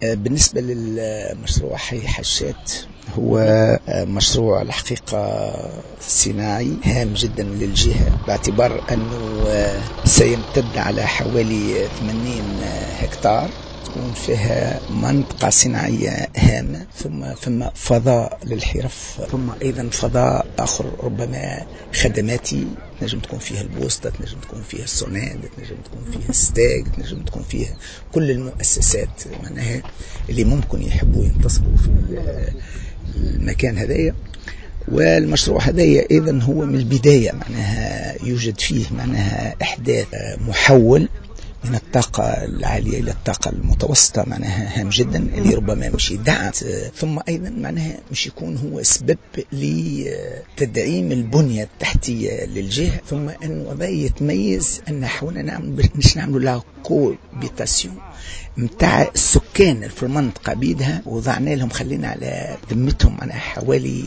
بالنسبة للمشروع حي حشات، هو مشروع الحقيقة صناعي هام جدا للجهة، باعتبار أنه سيمتد على حوالي 80 هكتار، تكون فيها منطقة صناعية هامة، ثم فضاء للحرف، ثم أيضا فضاء آخر ربما خدماتي، نجم تكون فيها البوسطة، نجم تكون فيها الصناد، نجم تكون فيها الستاج، نجم تكون فيها كل المؤسسات معناها اللي ممكن يحبوا ينتصبوا في المكان هذايا. والمشروع هذايا أيضا هو من البداية معناها يوجد فيه معناها إحداث محول من الطاقة العالية إلى الطاقة المتوسطة، معناها هام جدا اللي ربما مش يدعم، ثم أيضا معناها مش يكون هو سبب لتدعيم البنية التحتية للجهة، ثم أنه هذا يتميز أن حاولنا نعمل لها كوبيتاسيون متاع السكان في المنطقة بيدها، وضعنا لهم خلينا على ذمتهم معناها حوالي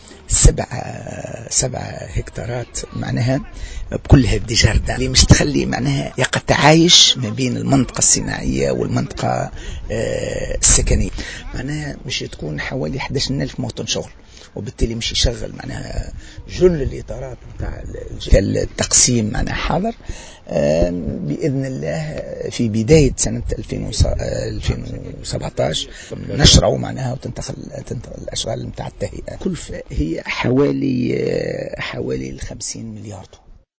7 هكتارات معناها بكلها دي جاردان اللي مش تخلي معناها يتعايش ما بين المنطقة الصناعية والمنطقة السكنية، معناها مش تكون حوالي 11,000 موطن شغل، وبالتالي مش يشغل معناها جل الإطارات بتاع التقسيم معناها حاضر. بإذن الله في بداية سنة 2017 نشرعوا معناها وتنتقل الأشغال متاع التهيئة، كلفة هي حوالي 50 مليار دولار.